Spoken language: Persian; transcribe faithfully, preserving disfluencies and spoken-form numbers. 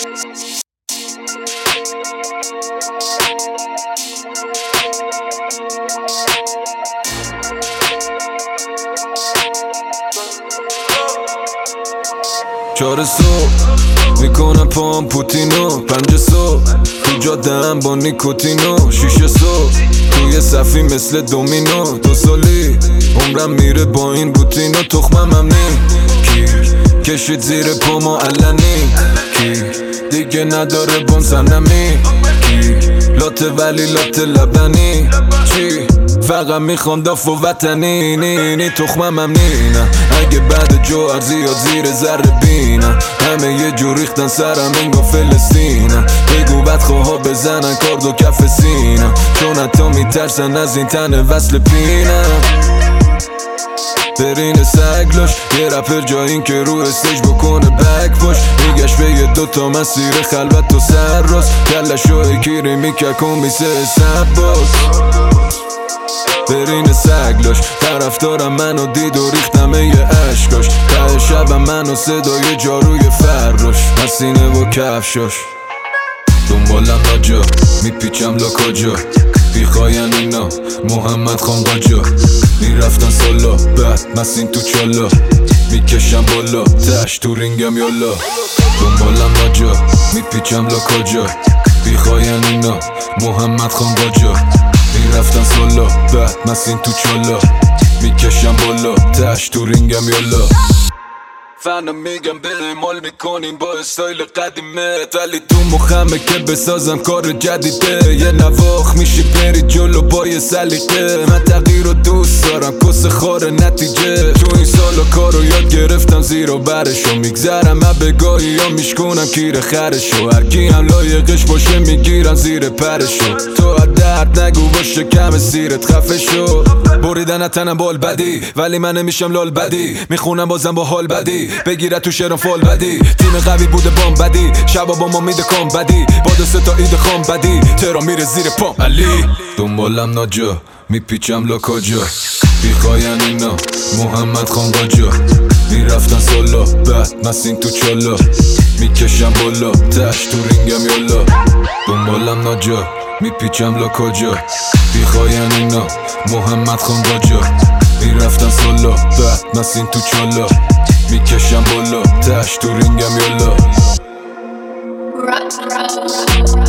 چهار صبح میکنم پام پوتینو، پنج صبح تو جاده‌ام با نیکوتینو، شیش صبح توی صفی مثل دومینو، دو سالی عمرم میره با این روتینو، تخمم هم نی کی کشید زیر پامو علنی، کی دیگه نداره بون سنمی، کی لاته ولی لاته لبنی، چی فقط میخوام داف و وطنی، نی نی تخمم هم نی نه اگه بعد جوهر زیاد زیر ذره بینم، همه یه جور ریختن سرم انگا فلسطینم، بگو بدخواها بزنن کارد و کف سینم، چون حتی میترسن از این تن وصل پینم. برین سگلاش یه رپر جا این که رو استیج بکنه بک پاش، میگشت به یه دوتا مسیر خلوت و سر راست، کلشو اکیری میکک و میسه سباز. برین سگلاش طرفدارم منو دید و ریختمه یه عشقاش، ته شبم منو صدای جاروی فراش، مسینه و کفشاش، دنبالم ناجا میپیچم لاکاجا، بیخواین اینا محمد خان قاجا، میرفتن سالا بعد مسین تو چالا، میکشم بالا تش تو رینگم یالا، دنبالم ناجا میپیچم لاکاجا، بیخواین اینا محمد خان قاجا، میرفتن سالا بعد مسین تو چالا، میکشم بالا تش تو رینگم یالا. فنم میگم به مال میکنیم با استایل قدیمت، ولی تو مخمه که بسازم کار جدیده، یه نواخ میشی بری جلو با یه سلیقه، من تغییر رو دوست دارم کس خار نتیجه، تو این سالا کارو یاد گرفتم زیر و برشو، میگذرم من بگاهی یا میشکنم کیر خرشو، هرکی هم لایقش باشه میگیرم زیر پرشو، تو از درد نگو باشه کم سیرت خفه شو، بریدن تنم بال بدی ولی من نمیشم لال بدی، میخونم بازم با حال بدی، بگیره تو شعرم فال بدی، تیم قوی بوده بام بدی، شبا با ما میده کام بدی، با دو سه تا ایده خام بدی، ترا میره زیر پام علی، دنبالم ناجا میپیچم لاکاجا، بیخواین اینا محمد خان قاجا، میرفتن سالا بعد مسین تو چالا، میکشم بالا تش تو رینگم یالا، دنبالم ناجا میپیچم لاکاجا، بیخواین اینا محمد خان قاجا، میرفتن سالا بعد مسین تو چالا، میکشم بالا تش تو رینگم یالا.